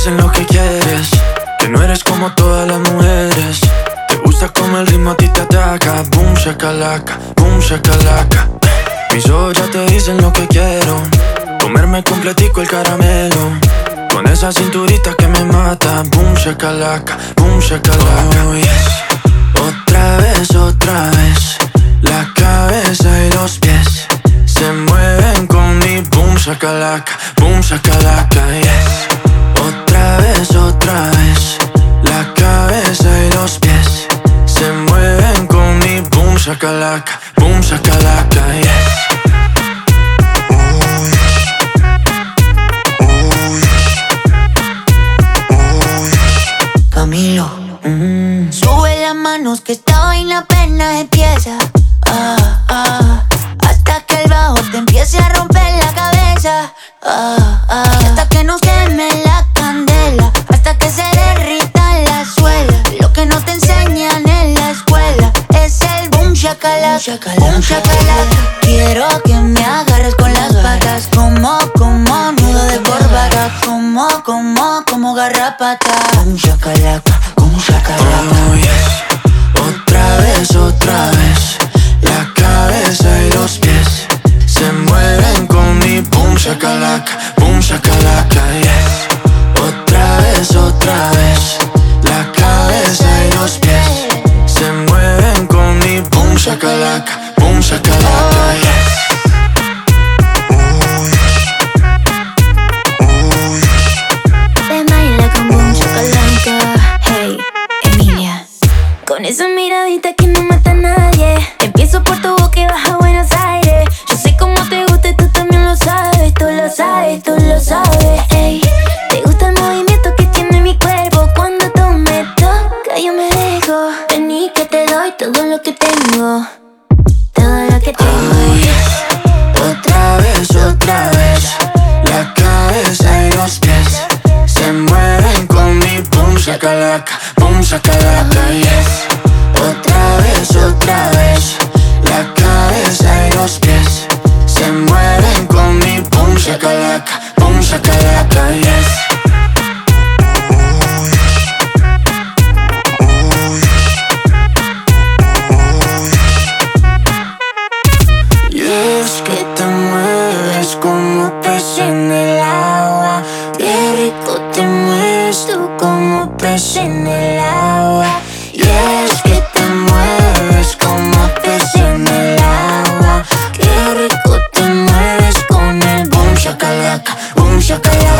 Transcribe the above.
dicen lo que quieres, que no eres como todas las mujeres. Te gusta como el ritmo a ti te ataca. Boom shakalaka, boom shakalaka. Mis ojos ya te dicen lo que quiero, comerme completico el caramelo, con esa cinturita que me mata. Boom shakalaka, boom shakalaka. Oh yes. Otra vez, la cabeza y los pies se mueven con mi boom shakalaka, yes. Otra vez, la cabeza y los pies se mueven con mi boom shakalaka, yes. Camilo, sube las manos que esta vaina apenas empieza. Hasta que el bajo te empiece a romper la cabeza. Y hasta que nos queme la candela, hasta que se derrita la suela. Lo que no te enseñan en la escuela es el boom shakalaka, boom shakalaka. Quiero que me agarres con las patas, como nudo de corbata, como garrapata. Boom shakalaka, boom shakalaka. Oh yes. Otra vez, la cabeza y los pies se mueven con mi boom shakalaka, yes. Otra vez, la cabeza y los pies se mueven con mi boom shakalaka, yes. Te baila con boom shakalaka. Hey, Emilia, con esa miradita que no mata a nadie. Empiezo por tu boca y baja a Buenos Aires. Yo sé cómo te gusta y tú también lo sabes. Tú lo sabes. Ey, te gusta el movimiento que tiene mi cuerpo. Cuando tú me tocas yo me dejo. Vení que te doy todo lo que tengo. Todo lo que tengo. Oh yes. Otra vez, la cabeza y los pies se mueven con mi boom shakalaka, yes. Otra vez, la cabeza y los pies se mueven con mi boom shakalaka, yes. Y es que te mueves como pez en el agua. Qué rico te mueves tú como pez en el agua. Y es que te mueves como pez en el agua. Qué rico te mueves con el boom shakalaka,